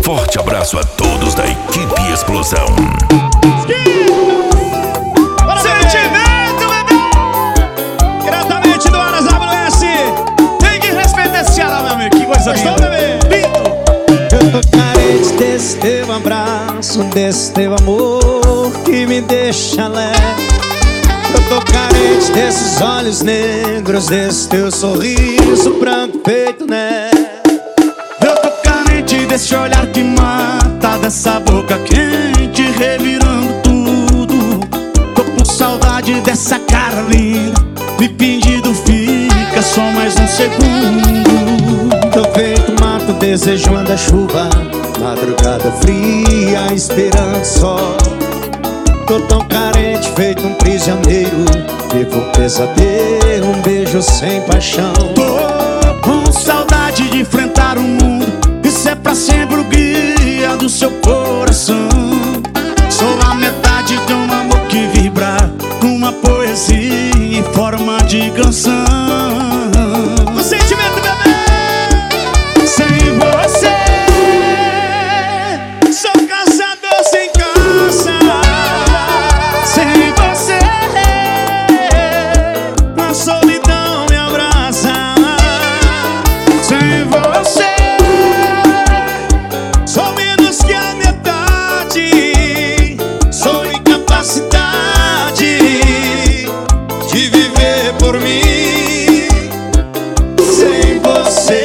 forte abraço a todos da equipe Explosão. Sentimento, bebê! Diretamente do Aras AWS. Tem que respeitar esse Ceará, meu amigo. Que coisa linda, bebê. Eu tô carente desse teu abraço, desse teu amor que me deixa leve. Eu tô carente desses olhos negros, desse teu sorriso branco feito neve. Eu tô carente desse olhar que mata, dessa boca quente revirando tudo. Tô com saudade dessa cara linda, me pedindo fica só mais um segundo. Tô feito mato desejando a chuva, madrugada fria esperando sol. Tô tão carente feito um prisioneiro, vivo um pesadelo, um beijo sem paixão. Tô com saudade de enfrentar o mundo, isso é pra sempre o guia do seu coração. Sou a metade de um amor que vibra, uma poesia em forma de canção. O sentimento, bebê! Sem você, sou caçador sem caça. Sem você, a solidão me abraça. Sem você, sou menos que a metade. Sou incapacidade de viver por mim. Sem você.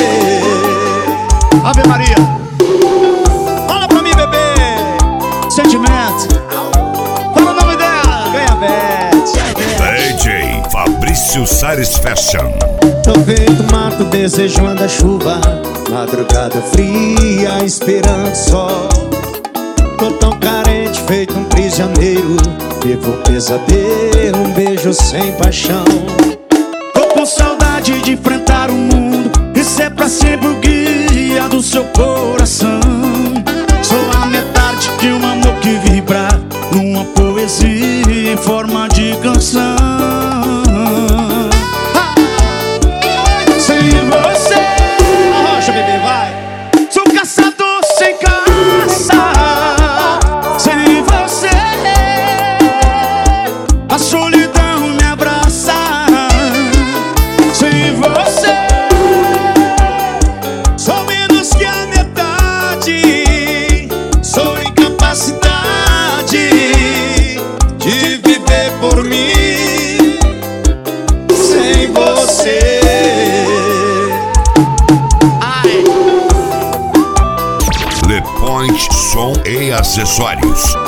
Ave Maria. Fala pra mim, bebê. Sentimento. Fala o nome dela. Ganha bet. DJ Fabrício Sares Fashion. Tô feito mato desejando a chuva, madrugada fria esperando sol. Tô tão carente feito um prisioneiro, vivo um pesadelo, um beijo sem paixão. Tô com saudade de enfrentar o mundo, isso é pra sempre o guia do seu coração. Sou a metade de um amor que vibra, numa poesia em forma de canção. Sem você, arrocha, bebê, vai. Sou caçador sem caça. Sem você, a solidão me abraça. Sem você, sou menos que a metade. Sou incapacidade de viver por mim. Sem você. Le Point Som e Acessórios.